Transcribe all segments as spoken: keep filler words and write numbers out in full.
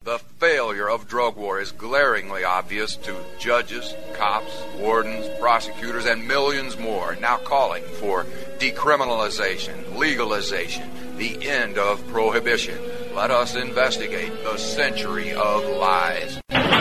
The failure of drug war is glaringly obvious to judges, cops, wardens, prosecutors, and millions more now calling for decriminalization, legalization, the end of prohibition. Let us investigate the century of lies.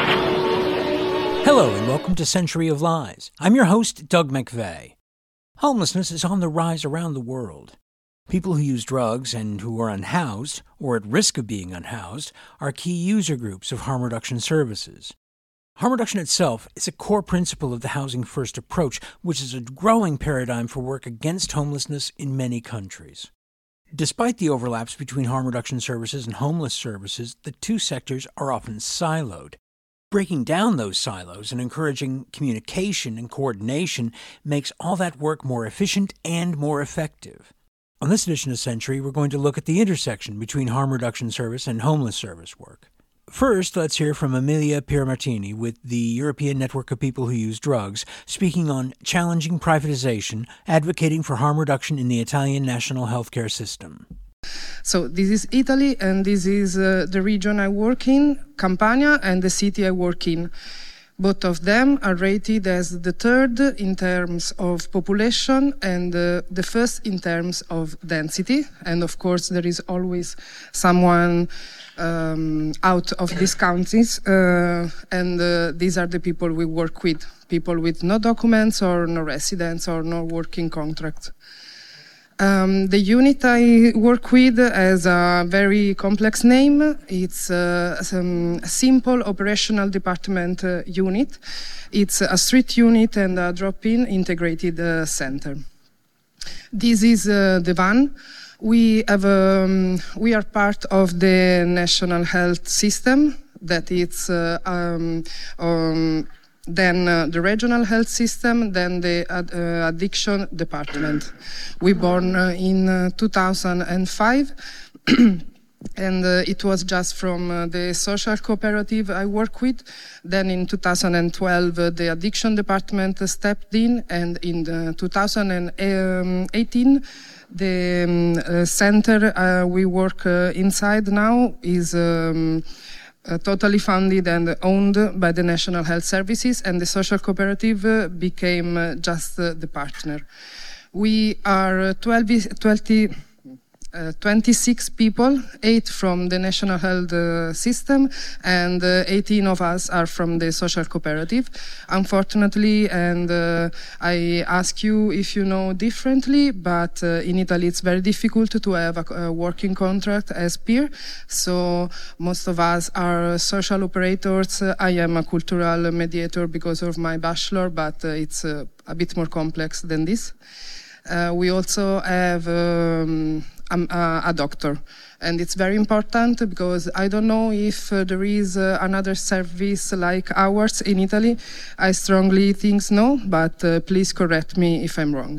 Hello and welcome to Century of Lies. I'm your host, Doug McVeigh. Homelessness is on the rise around the world. People who use drugs and who are unhoused, or at risk of being unhoused, are key user groups of harm reduction services. Harm reduction itself is a core principle of the Housing First approach, which is a growing paradigm for work against homelessness in many countries. Despite the overlaps between harm reduction services and homeless services, the two sectors are often siloed. Breaking down those silos and encouraging communication and coordination makes all that work more efficient and more effective. On this edition of Century, we're going to look at the intersection between harm reduction service and homeless service work. First, let's hear from Emilia Piermartini with the European Network of People Who Use Drugs, speaking on challenging privatization, advocating for harm reduction in the Italian national healthcare system. So this is Italy, and this is uh, the region I work in, Campania, and the city I work in. Both of them are rated as the third in terms of population and uh, the first in terms of density. And of course, there is always someone um, out of these counties. Uh, and uh, these are the people we work with, people with no documents or no residence or no working contract. Um, the unit I work with has a very complex name. It's uh, some simple operational department uh, unit. It's a street unit and a drop-in integrated uh, center. This is uh, the van. We have um, we are part of the national health system. That it's uh, um, um, then uh, the regional health system, then the ad, uh, addiction department. We born uh, in uh, two thousand five, and uh, it was just from uh, the social cooperative I work with. Then in two thousand twelve, uh, the addiction department uh, stepped in, and in the two thousand eighteen, the um, uh, center uh, we work uh, inside now is um, Uh, totally funded and owned by the National Health Services, and the social cooperative uh, became uh, just uh, the partner. We are uh, twelve, twenty, uh, twenty-six people, eight from the National Health uh, System, and uh, eighteen of us are from the social cooperative. Unfortunately, and uh, I ask you if you know differently, but uh, in Italy it's very difficult to have a, a working contract as peer. So most of us are social operators. I am a cultural mediator because of my bachelor, but uh, it's uh, a bit more complex than this. Uh, we also have um, a, a doctor, and it's very important because I don't know if uh, there is uh, another service like ours in Italy. I strongly think no, but uh, please correct me if I'm wrong.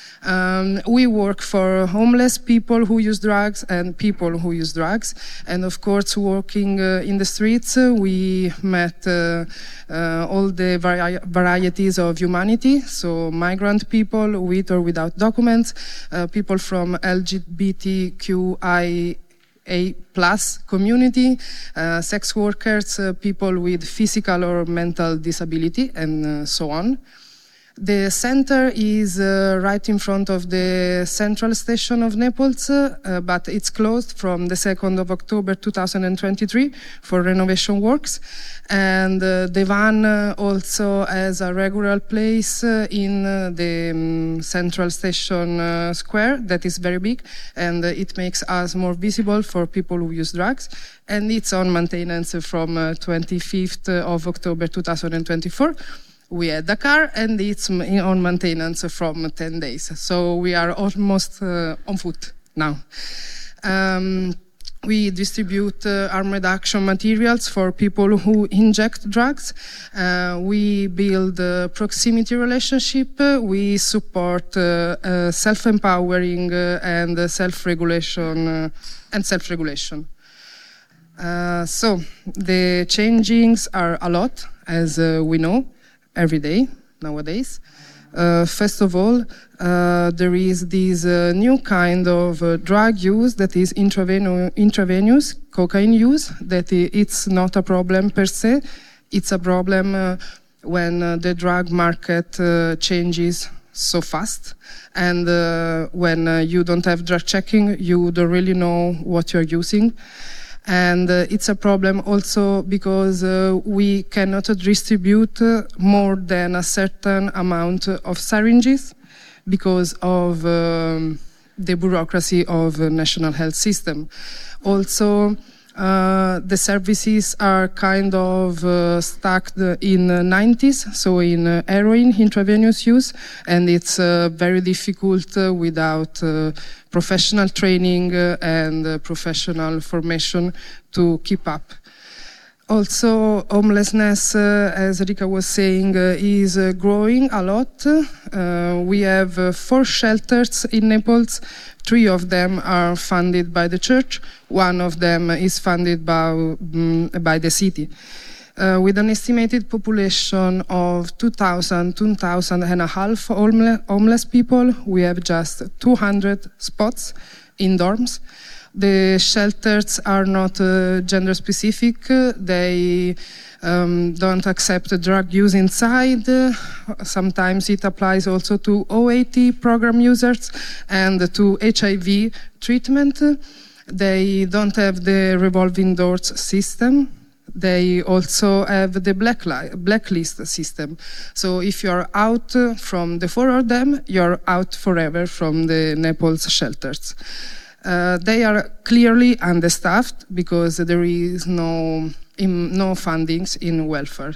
Um, we work for homeless people who use drugs and people who use drugs. And of course, working uh, in the streets, uh, we met uh, uh, all the vari- varieties of humanity. So migrant people with or without documents, uh, people from L G B T Q I A plus community, uh, sex workers, uh, people with physical or mental disability, and uh, so on. The center is uh, right in front of the central station of Naples, uh, but it's closed from the second of October two thousand twenty-three for renovation works. And uh, the van uh, also has a regular place uh, in uh, the um, central station uh, square that is very big, and uh, it makes us more visible for people who use drugs. And it's on maintenance from uh, twenty-fifth of October two thousand twenty-four. We had a car, and it's on maintenance from ten days. So we are almost uh, on foot now. Um, we distribute uh, harm reduction materials for people who inject drugs. Uh, we build uh, proximity relationship. Uh, we support uh, uh, self-empowering uh, and uh, self-regulation uh, and self-regulation. Uh, so the changings are a lot, as uh, we know, every day nowadays. Uh, first of all, uh, there is this uh, new kind of uh, drug use that is intraveno- intravenous cocaine use, that I- it's not a problem per se, it's a problem uh, when uh, the drug market uh, changes so fast, and uh, when uh, you don't have drug checking, you don't really know what you're using. And uh, it's a problem also because uh, we cannot distribute uh, more than a certain amount of syringes because of um, the bureaucracy of the national health system. Also, uh, the services are kind of uh, stuck in the nineties, so in uh, heroin intravenous use, and it's uh, very difficult uh, without uh, professional training uh, and uh, professional formation to keep up. Also, homelessness, uh, as Rika was saying, uh, is uh, growing a lot. Uh, we have uh, four shelters in Naples. Three of them are funded by the church. One of them is funded by, um, by the city. Uh, with an estimated population of two thousand, two thousand and a half homeless people, we have just two hundred spots in dorms. The shelters are not uh, gender specific. They um, don't accept drug use inside. Sometimes it applies also to O A T program users and to H I V treatment. They don't have the revolving doors system. They also have the black li- blacklist system. So if you're out from the four of them, you're out forever from the Naples shelters. Uh, they are clearly understaffed because there is no in, no fundings in welfare.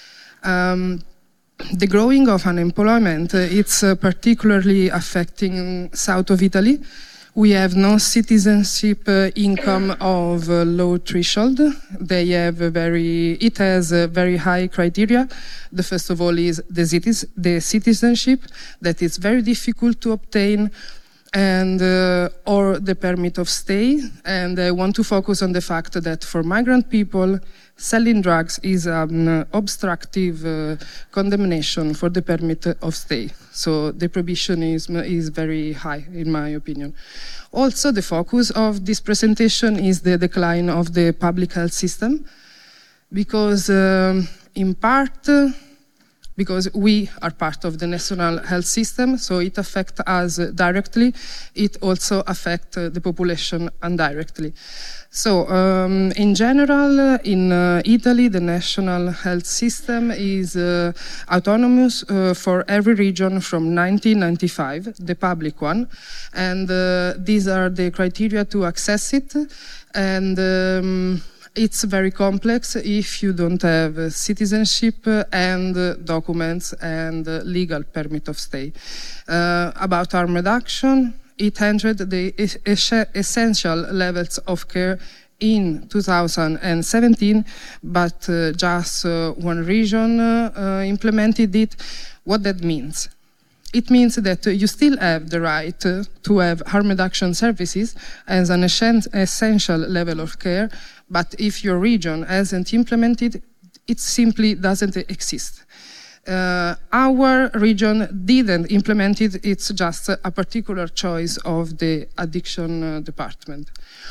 Um, the growing of unemployment, uh, it's uh, particularly affecting south of Italy. We have no citizenship uh, income of uh, low threshold. They have a very, it has a very high criteria. The first of all is the, citis, the citizenship that is very difficult to obtain, and uh, or the permit of stay. And I want to focus on the fact that for migrant people, selling drugs is an uh, obstructive uh, condemnation for the permit of stay. So the prohibition is, is very high, in my opinion. Also, the focus of this presentation is the decline of the public health system, because um, in part, uh, because we are part of the national health system, so it affects us directly. It also affects uh, the population indirectly. So, um, in general, in uh, Italy, the national health system is uh, autonomous uh, for every region from nineteen ninety-five, the public one, and uh, these are the criteria to access it, and um, it's very complex if you don't have uh, citizenship and uh, documents and uh, legal permit of stay. Uh, about harm reduction, it entered the es- essential levels of care in two thousand seventeen, but uh, just uh, one region uh, uh, implemented it. What that means? It means that uh, you still have the right uh, to have harm reduction services as an essen- essential level of care, but if your region hasn't implemented, it simply doesn't exist. Uh, our region didn't implement it, it's just a particular choice of the addiction uh, department.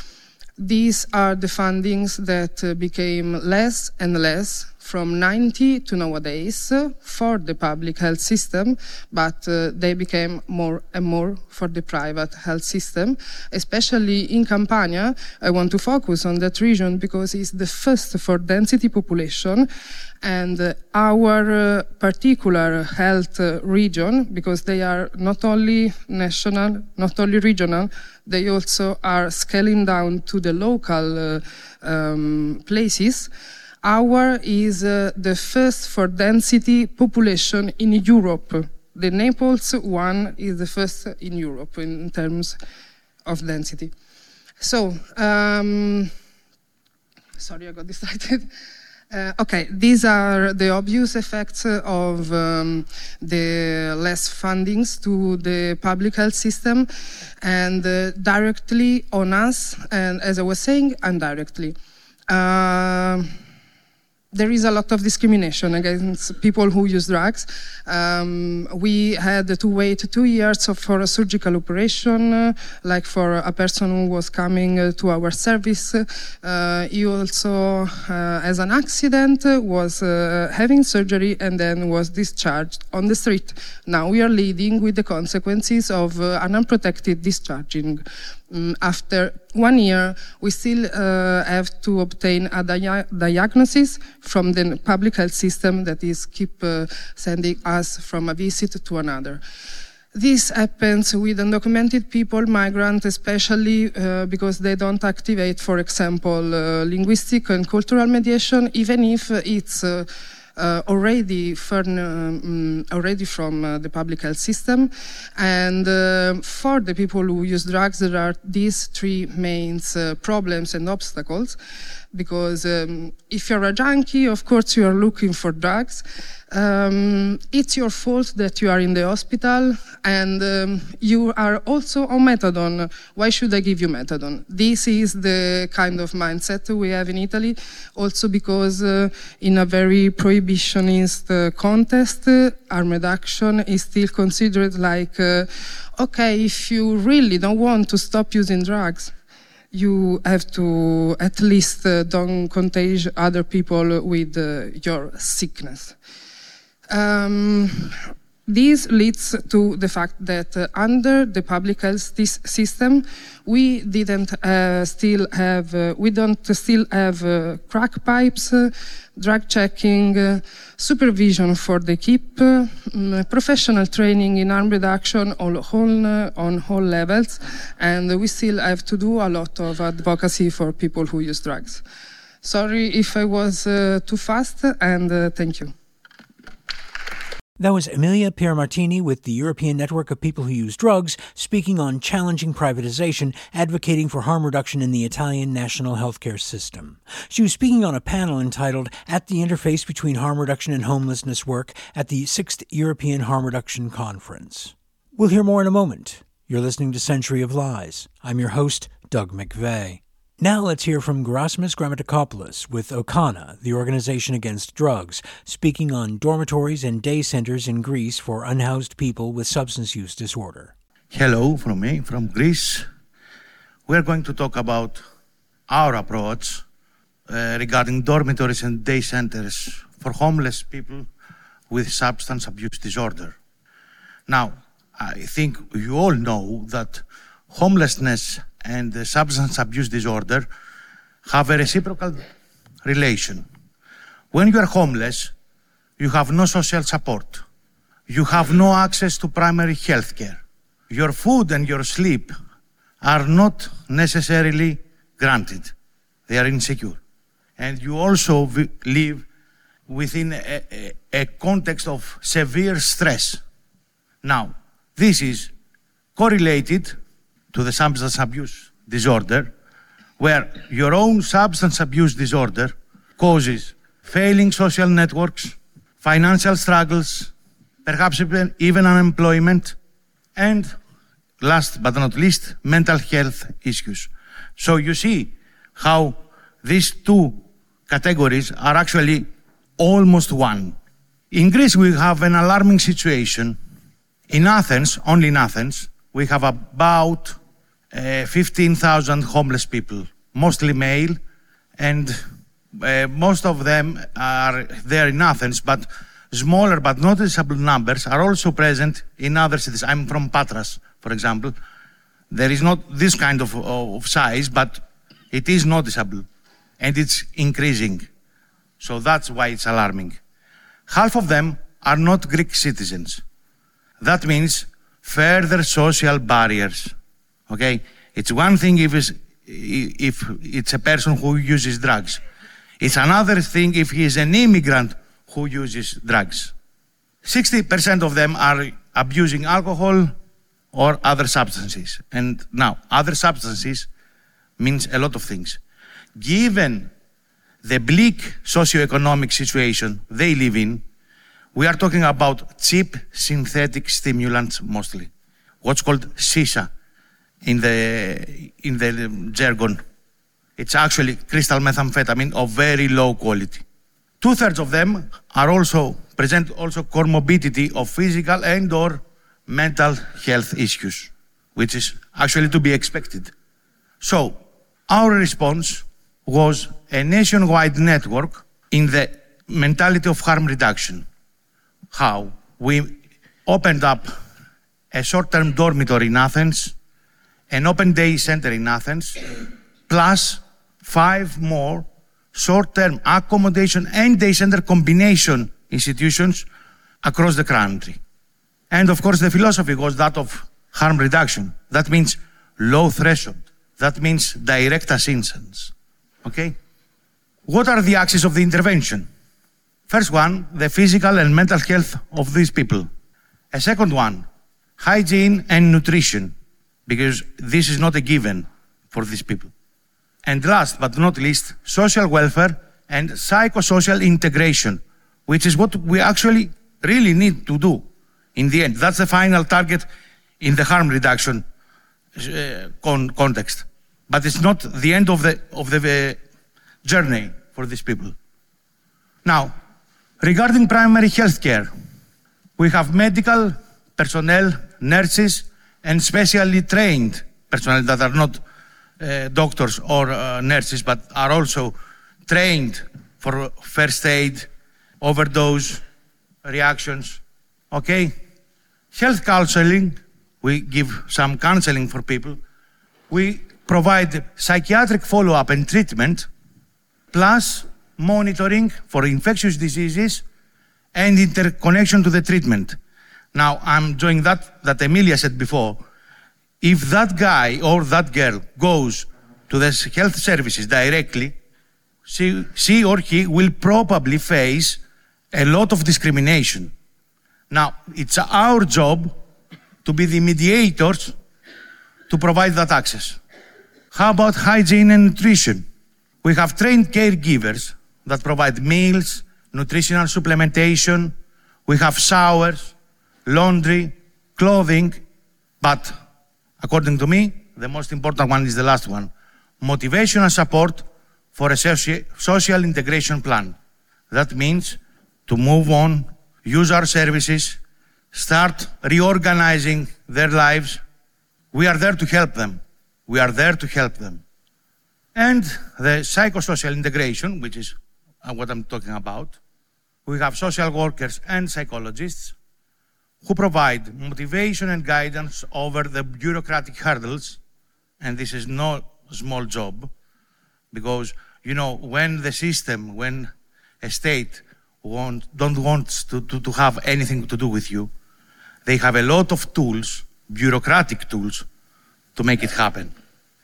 These are the fundings that uh, became less and less from ninety to nowadays uh, for the public health system, but uh, they became more and more for the private health system, especially in Campania. I want to focus on that region because it's the first for density population, and uh, our uh, particular health uh, region, because they are not only national, not only regional, they also are scaling down to the local uh, um, places. Our is uh, the first for density population in Europe. The Naples one is the first in Europe in terms of density. So, um, sorry, I got distracted. Uh, okay, these are the obvious effects of um, the less fundings to the public health system, and uh, directly on us, and as I was saying, indirectly. Uh, there is a lot of discrimination against people who use drugs. Um, we had to wait two years for a surgical operation, uh, like for a person who was coming uh, to our service. Uh, he also, uh, as an accident, uh, was uh, having surgery and then was discharged on the street. Now we are living with the consequences of uh, an unprotected discharging. Um, after one year, we still uh, have to obtain a dia- diagnosis from the public health system that is keep uh, sending us from a visit to another. This happens with undocumented people, migrants, especially uh, because they don't activate, for example, uh, linguistic and cultural mediation, even if it's uh, Uh, already, fern, um, already from uh, the public health system. And uh, for the people who use drugs, there are these three main uh, problems and obstacles. Because um, if you're a junkie, of course you are looking for drugs. Um, it's your fault that you are in the hospital, and um, you are also on methadone. Why should I give you methadone? This is the kind of mindset we have in Italy, also because uh, in a very prohibitionist uh, context, uh, harm reduction is still considered like, uh, okay, if you really don't want to stop using drugs, you have to at least uh, don't contagion other people with uh, your sickness. Um, this leads to the fact that uh, under the public health system, we didn't uh, still have, uh, we don't still have uh, crack pipes, uh, drug checking, uh, supervision for the keep, uh, um, professional training in harm reduction on all, uh, on all levels, and we still have to do a lot of advocacy for people who use drugs. Sorry if I was uh, too fast, and uh, thank you. That was Emilia Piermartini with the European Network of People Who Use Drugs, speaking on challenging privatization, advocating for harm reduction in the Italian national healthcare system. She was speaking on a panel entitled At the Interface Between Harm Reduction and Homelessness Work at the sixth European Harm Reduction Conference. We'll hear more in a moment. You're listening to Century of Lies. I'm your host, Doug McVeigh. Now let's hear from Gerasimus Grammatikopoulos with Okana, the Organization Against Drugs, speaking on dormitories and day centers in Greece for unhoused people with substance use disorder. Hello from me, from Greece. We're going to talk about our approach uh, regarding dormitories and day centers for homeless people with substance abuse disorder. Now, I think you all know that homelessness and the substance abuse disorder have a reciprocal relation. When you are homeless, you have no social support. You have no access to primary health care. Your food and your sleep are not necessarily granted. They are insecure. And you also v- live within a, a, a context of severe stress. Now, this is correlated to the substance abuse disorder, where your own substance abuse disorder causes failing social networks, financial struggles, perhaps even, even unemployment, and last but not least, mental health issues. So you see how these two categories are actually almost one. In Greece, we have an alarming situation. In Athens, only in Athens, we have about uh, fifteen thousand homeless people, mostly male, and uh, most of them are there in Athens, but smaller but noticeable numbers are also present in other cities. I'm from Patras, for example. There is not this kind of, of size, but it is noticeable, and it's increasing. So that's why it's alarming. Half of them are not Greek citizens. That means further social barriers, okay? It's one thing if it's, if it's a person who uses drugs. It's another thing if he is an immigrant who uses drugs. sixty percent of them are abusing alcohol or other substances. And now, other substances means a lot of things. Given the bleak socioeconomic situation they live in, we are talking about cheap synthetic stimulants mostly, what's called shisha in the, in the jargon. It's actually crystal methamphetamine of very low quality. Two-thirds of them are also present also comorbidity of physical and or mental health issues, which is actually to be expected. So our response was a nationwide network in the mentality of harm reduction. How? We opened up a short-term dormitory in Athens, an open day center in Athens, plus five more short-term accommodation and day center combination institutions across the country. And of course, the philosophy was that of harm reduction. That means low threshold. That means direct assistance. Okay? What are the axes of the intervention? First one, the physical and mental health of these people. A second one, hygiene and nutrition, because this is not a given for these people. And last but not least, social welfare and psychosocial integration, which is what we actually really need to do in the end. That's the final target in the harm reduction uh, con context. But it's not the end of the, of the uh, journey for these people. Now, regarding primary health care, we have medical personnel, nurses, and specially trained personnel that are not uh, doctors or uh, nurses, but are also trained for first aid, overdose, reactions, okay? Health counseling, we give some counseling for people. We provide psychiatric follow-up and treatment, plus monitoring for infectious diseases and interconnection to the treatment. Now, I'm doing that, that Emilia said before. If that guy or that girl goes to the health services directly, she, she or he will probably face a lot of discrimination. Now, it's our job to be the mediators to provide that access. How about hygiene and nutrition? We have trained caregivers that provide meals, nutritional supplementation. We have showers, laundry, clothing, but according to me, the most important one is the last one, motivational support for a soci social integration plan. That means to move on, use our services, start reorganizing their lives. We are there to help them. We are there to help them. And the psychosocial integration, which is what I'm talking about, we have social workers and psychologists who provide motivation and guidance over the bureaucratic hurdles. And this is no small job, because, you know, when the system, when a state want, don't want to, to, to have anything to do with you, they have a lot of tools, bureaucratic tools, to make it happen.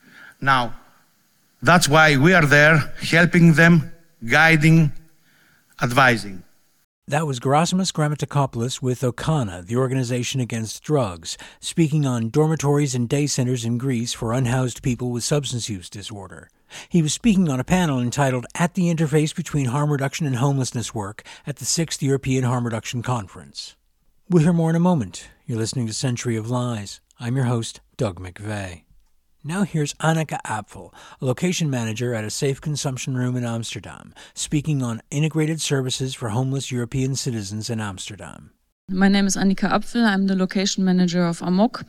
Now, that's why we are there, helping them, guiding, advising. That was Gerasimus Grammatikopoulos with Okana, the Organization Against Drugs, speaking on dormitories and day centers in Greece for unhoused people with substance use disorder. He was speaking on a panel entitled At the Interface Between Harm Reduction and Homelessness Work at the sixth European Harm Reduction Conference. We'll hear more in a moment. You're listening to Century of Lies. I'm your host, Doug McVeigh. Now here's Annika Apfel, a location manager at a safe consumption room in Amsterdam, speaking on integrated services for homeless European citizens in Amsterdam. My name is Annika Apfel. I'm the location manager of Amok.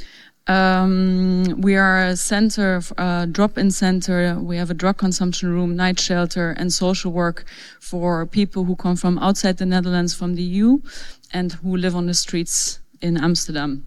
Um, we are a center, a drop-in center. We have a drug consumption room, night shelter, and social work for people who come from outside the Netherlands, from the E U, and who live on the streets in Amsterdam.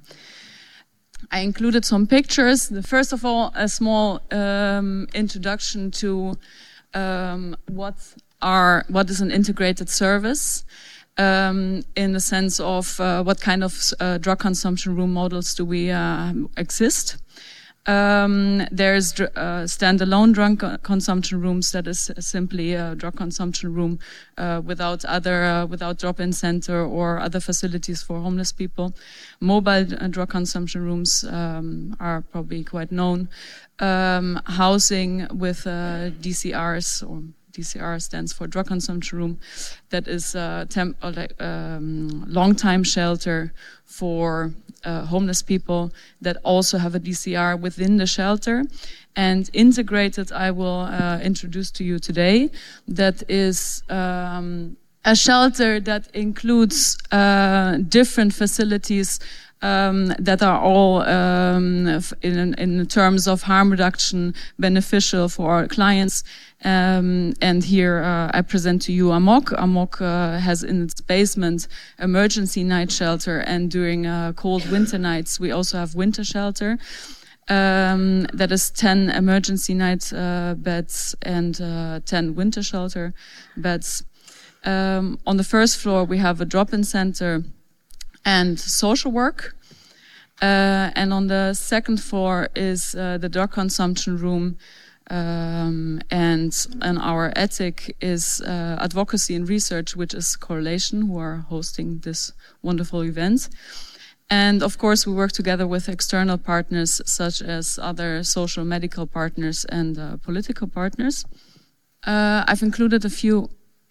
I included some pictures. First of all, a small um, introduction to um, what are what is an integrated service, um, in the sense of uh, what kind of uh, drug consumption room models do we uh, exist. Um, there's uh, standalone drug consumption rooms that is simply a drug consumption room uh, without other, uh, without drop-in center or other facilities for homeless people. Mobile uh, drug consumption rooms um, are probably quite known. Um, housing with uh, D C Rs or D C R stands for drug consumption room. That is a temp, or like, um, long time shelter for uh, homeless people that also have a D C R within the shelter. And integrated, I will uh, introduce to you today, that is um, a shelter that includes uh, different facilities Um, that are all um, in, in terms of harm reduction beneficial for our clients. Um, and here uh, I present to you Amok. Amok uh, has in its basement emergency night shelter, and during uh, cold winter nights we also have winter shelter. Um, that is ten emergency night uh, beds and uh, ten winter shelter beds. Um, on the first floor we have a drop-in center and social work. Uh, and on the second floor is uh, the drug consumption room. Um, and and our ethic is uh, advocacy and research, which is Correlation, who are hosting this wonderful event. And of course, we work together with external partners, such as other social medical partners and uh, political partners. Uh, I've included a few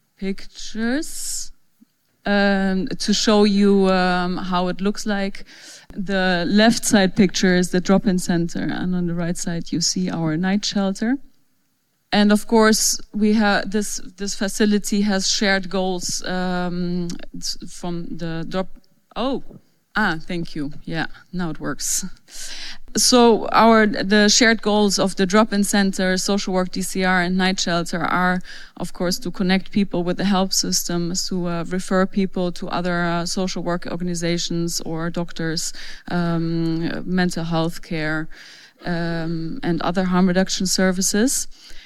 pictures Um, to show you um, how it looks like. The left side picture is the drop-in center, and on the right side you see our night shelter. And of course, we have this this facility has shared goals um, from the drop. Oh, ah, thank you. Yeah, now it works. So our the shared goals of the drop-in center, social work, D C R, and night shelter are, of course, to connect people with the help systems, to uh, refer people to other uh, social work organizations or doctors, um, mental health care, um, and other harm reduction services.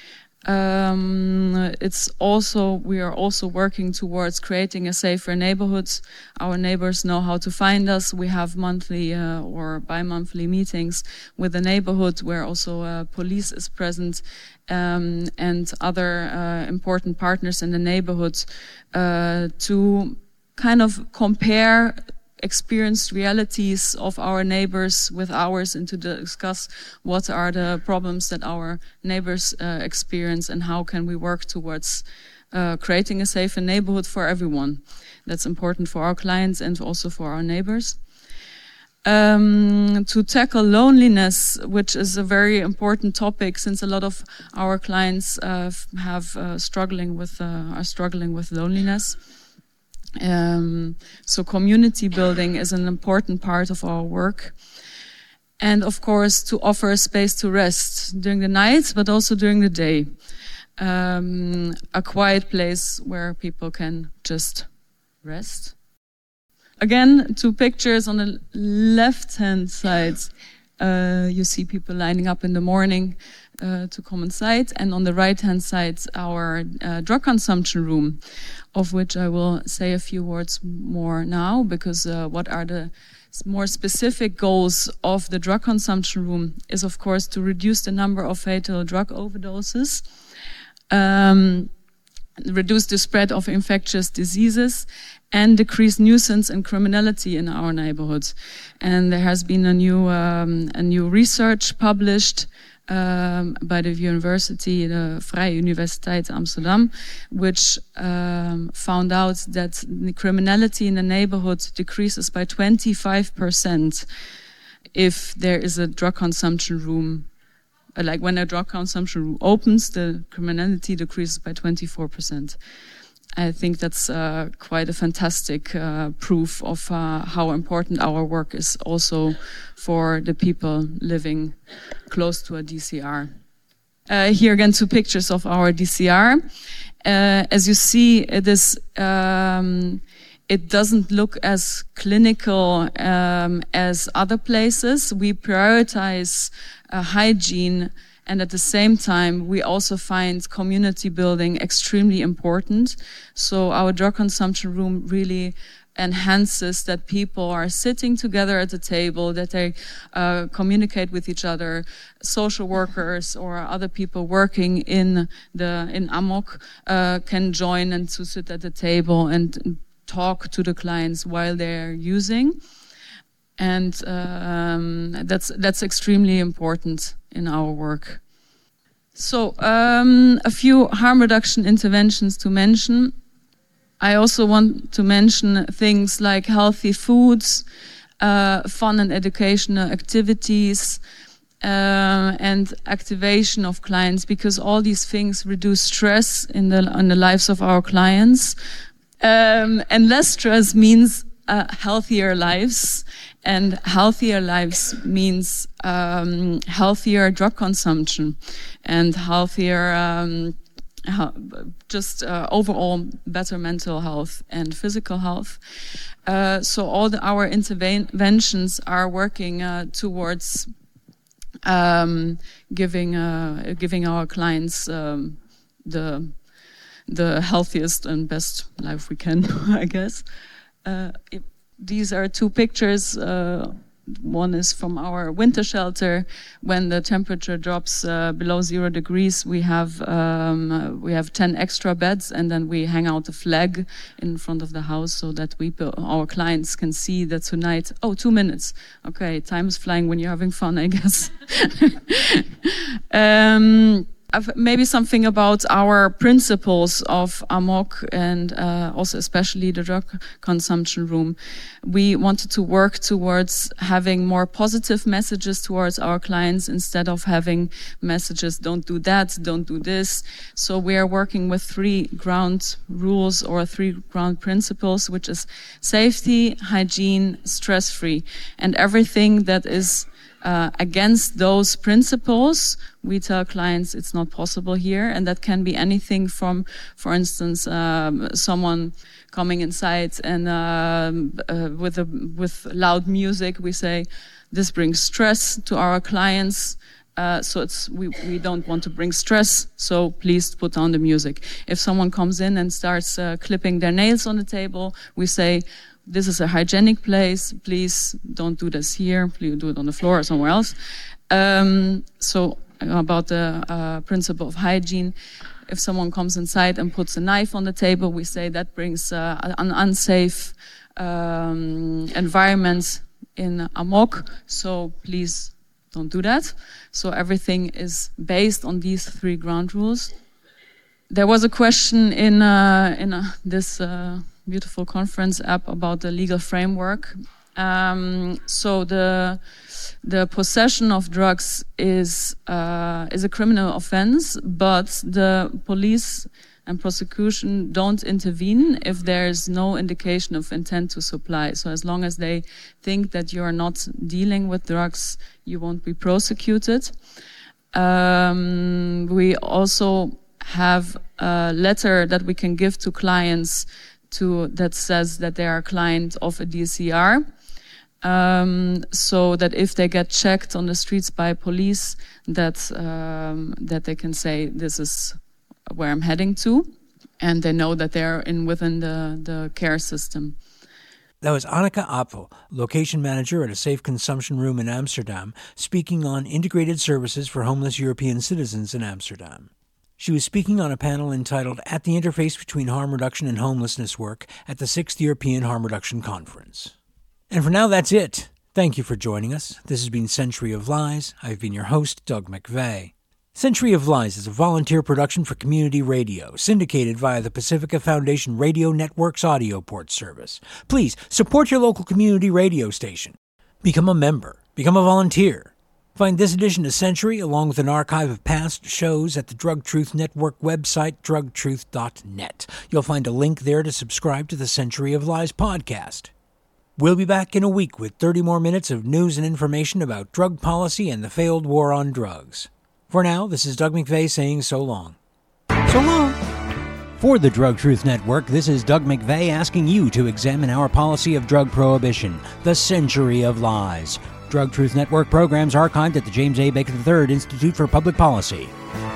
Um, it's also, we are also working towards creating a safer neighborhood. Our neighbors know how to find us. We have monthly uh, or bi-monthly meetings with the neighborhood where also uh, police is present, um, and other uh, important partners in the neighborhood uh, to kind of compare experienced realities of our neighbors with ours, and to discuss what are the problems that our neighbors uh, experience and how can we work towards uh, creating a safer neighborhood for everyone. That's important for our clients and also for our neighbors. Um, to tackle loneliness, which is a very important topic, since a lot of our clients uh, have uh, struggling with uh, are struggling with loneliness. Um, so community building is an important part of our work. And of course, to offer a space to rest during the night, but also during the day. Um, a quiet place where people can just rest. Again, two pictures on the left-hand side. Uh, you see people lining up in the morning uh, to come inside. And on the right-hand side, our uh, drug consumption room, of which I will say a few words more now, because uh, what are the more specific goals of the drug consumption room is, of course, to reduce the number of fatal drug overdoses, um, reduce the spread of infectious diseases, and decrease nuisance and criminality in our neighborhoods. And there has been a new um, a new research published um, by the university, the Vrije Universiteit Amsterdam, which um, found out that the criminality in the neighborhood decreases by twenty-five percent if there is a drug consumption room. Like when a drug consumption room opens, the criminality decreases by twenty-four percent. I think that's uh, quite a fantastic uh, proof of uh, how important our work is also for the people living close to a D C R. Uh, here again, two pictures of our D C R. Uh, as you see, it is um, it doesn't look as clinical um, as other places. We prioritize uh, hygiene. And at the same time, we also find community building extremely important. So our drug consumption room really enhances that people are sitting together at the table, that they uh, communicate with each other. Social workers or other people working in the in Amok uh, can join and to sit at the table and talk to the clients while they're using. And um, that's that's extremely important in our work. So, um, a few harm reduction interventions to mention. I also want to mention things like healthy foods, uh, fun and educational activities, uh, and activation of clients, because all these things reduce stress in the, in the lives of our clients. Um, and less stress means uh, healthier lives, and healthier lives means um, healthier drug consumption and healthier um, just uh, overall better mental health and physical health. Uh, so all the, our interventions are working uh, towards um, giving uh, giving our clients um, the the healthiest and best life we can, I guess. Uh, it, these are two pictures. Uh, One is from our winter shelter. When the temperature drops uh, below zero degrees, we have um, uh, we have ten extra beds, and then we hang out a flag in front of the house so that we our clients can see that tonight. Oh, two minutes. Okay, time is flying when you're having fun, I guess. um, Maybe something about our principles of AMOC and uh, also especially the drug consumption room. We wanted to work towards having more positive messages towards our clients instead of having messages, don't do that, don't do this. So we are working with three ground rules or three ground principles, which is safety, hygiene, stress-free. And everything that is Uh, against those principles, we tell clients it's not possible here, and that can be anything from, for instance, um, someone coming inside and um, uh, with a, with loud music. We say this brings stress to our clients, uh, so it's we we don't want to bring stress. So please put on the music. If someone comes in and starts uh, clipping their nails on the table, we say, this is a hygienic place. Please don't do this here. Please do it on the floor or somewhere else. Um, so about the uh, principle of hygiene, if someone comes inside and puts a knife on the table, we say that brings uh, an unsafe um, environment in AMOC. So please don't do that. So everything is based on these three ground rules. There was a question in uh, in uh, this. Uh, beautiful conference app about the legal framework. Um, so the the possession of drugs is uh, is a criminal offense, but the police and prosecution don't intervene if there is no indication of intent to supply. So as long as they think that you are not dealing with drugs, you won't be prosecuted. Um, we also have a letter that we can give to clients to that says that they are a client of a D C R, um, so that if they get checked on the streets by police, that um, that they can say this is where I'm heading to, and they know that they're in within the the care system. That was Annika Apfel, location manager at a safe consumption room in Amsterdam, speaking on integrated services for homeless European citizens in Amsterdam. She was speaking on a panel entitled At the Interface Between Harm Reduction and Homelessness Work at the sixth European Harm Reduction Conference. And for now, that's it. Thank you for joining us. This has been Century of Lies. I've been your host, Doug McVeigh. Century of Lies is a volunteer production for community radio, syndicated via the Pacifica Foundation Radio Network's audio port service. Please support your local community radio station. Become a member. Become a volunteer. Find this edition of Century, along with an archive of past shows, at the Drug Truth Network website, drug truth dot net. You'll find a link there to subscribe to the Century of Lies podcast. We'll be back in a week with thirty more minutes of news and information about drug policy and the failed war on drugs. For now, this is Doug McVeigh saying so long. So long! For the Drug Truth Network, this is Doug McVeigh asking you to examine our policy of drug prohibition, the Century of Lies. Drug Truth Network programs archived at the James A. Baker the third Institute for Public Policy.